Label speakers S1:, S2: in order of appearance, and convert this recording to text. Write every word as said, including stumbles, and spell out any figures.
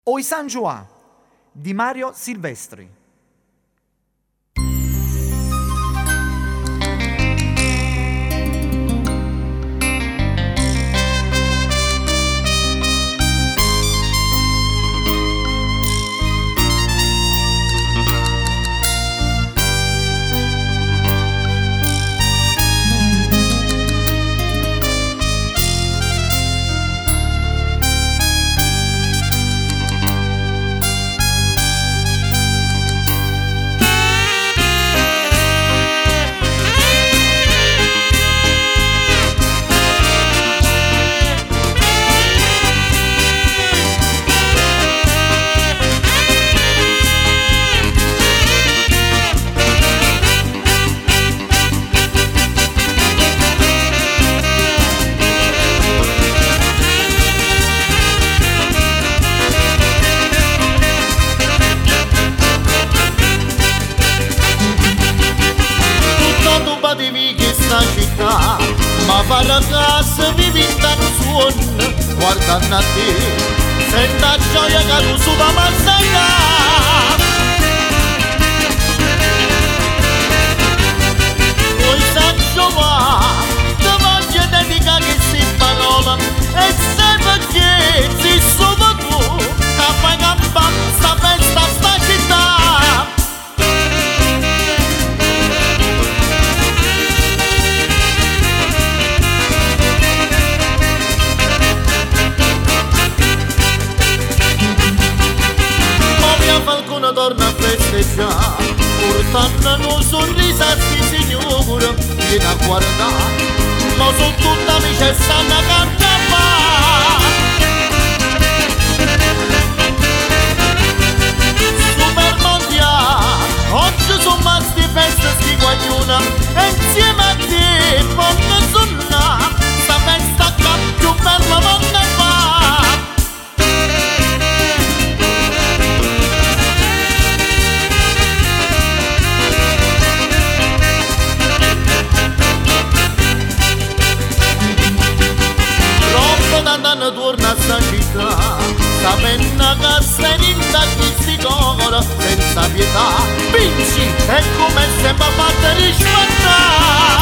S1: Oi San Juan di Mario Silvestri.
S2: Città, ma va a casa vivi in un suono, guardando a te, senta gioia che tu su da mazzata. Poi San Giovanni, ti voglio dedicare queste parole, e sai perché sei solo tu, che fai campare sta festa, sta città. Qualcuno torna a festeggiare, portando un sorriso a sti signore, vieni a guardare, ma sono tutti amici e stanno a cantare. Super mondiale, oggi sono masti feste sti guagliona, e insieme a te fanno suonare, sta festa che più bella non ne fa. Quando torna a sta città, sapendo che stai in questi cori senza pietà, vinci e come sempre a fatta rispettare.